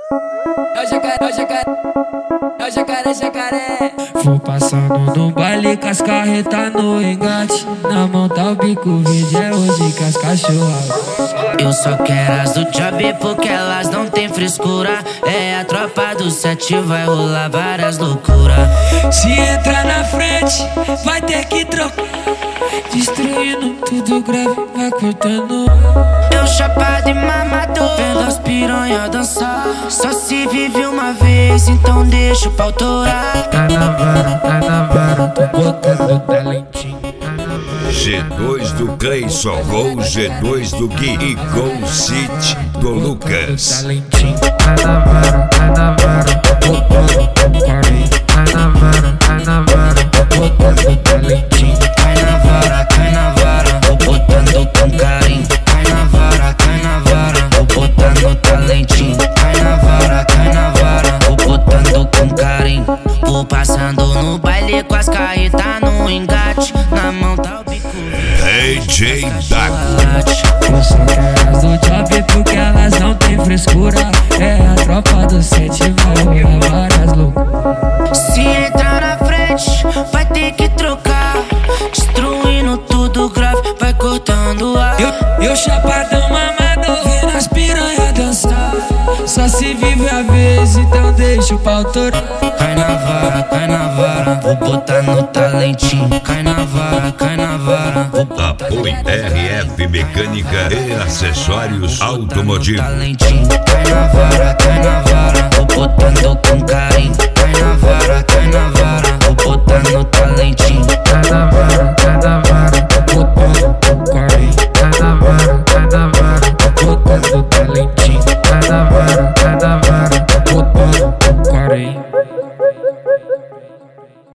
É o jacaré, é o jacaré, é o jacaré, jacaré. Vou passando no baile com as carretas no engate. Na mão tá o bico verde, é hoje que as cachorras. Eu só quero as do job porque elas não tem frescura. É a tropa do 7, vai rolar várias loucuras. Se entrar na frente, vai ter que trocar. Destruindo tudo grave, vai cortando. Eu chapado e mamador, vendo as piranha dançar. Só se vive uma vez, então deixa o pau torar. Tá na vara, tô botando talentinho. G2 do Cleison, Gol G2 do Gui e Gol City do Lucas. Talentinho, tá na vara, tô botando carinho. Tá na vara, tô botando talentinho. Cai na vara, vou botando com carinho. Cai na vara, vou botando talentinho. Cai na vara, vou botando com carinho. Vou passando no baile com as carretas no engate. Na mão tá o bico DJ Dago. Eu só quero as do job porque elas não tem frescura. É a tropa do 7, vai rolar várias loucuras. Se entrar na frente, vai ter que trocar. Destruindo tudo grave, vai cortando ar. Eu chapadão mamador, vendo as piranha dançar. Só se vive a vez, então deixa o pau torar. Cai na vara, vou botar no talentinho. Cai na vara, vou botar Apoio RF Mecânica e Acessórios Automotivos. talentinho. Cai na vara, vou botando com carinho. Cai na vara, vou botando talentinho. Tá na vara, tô botando com carinho. Tá na vara, tô botando talentinho. Tá na vara, tô botando com carinho.